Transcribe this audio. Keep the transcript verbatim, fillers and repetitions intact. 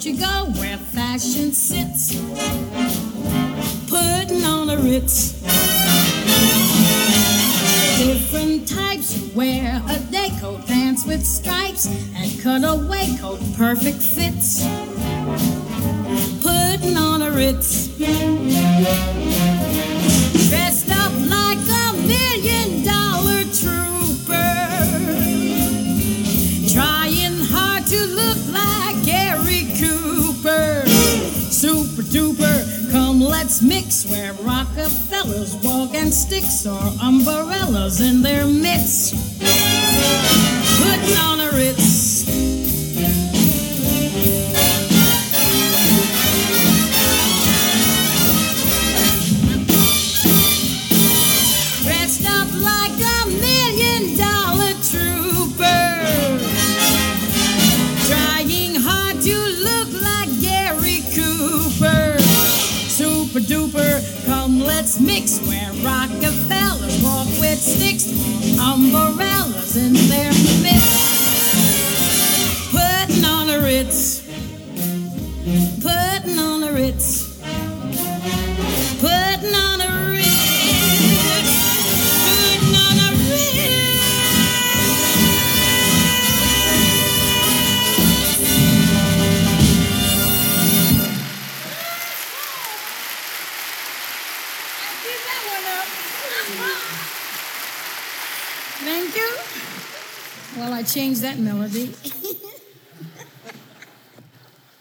you go where fashion sits, putting on a Ritz. Different types wear a day coat, pants with stripes, and cutaway coat, perfect fits, putting on a Ritz. Dressed up like a million dollar trooper, trying hard to look like Gary Cooper. Super duper, come let's mix, where Rockefellers walk and sticks or umbrellas in their mitts, putting on a Ritz. Dressed up like a million dollar trooper, trying hard to look like Gary Cooper. Super duper, come let's mix, where Rockefellers walk with sticks, umbrellas in their midst, putting on a Ritz, putting on a Ritz, putting on a Ritz, putting on a Ritz. Keep that one up. Thank you. Well, I changed that melody.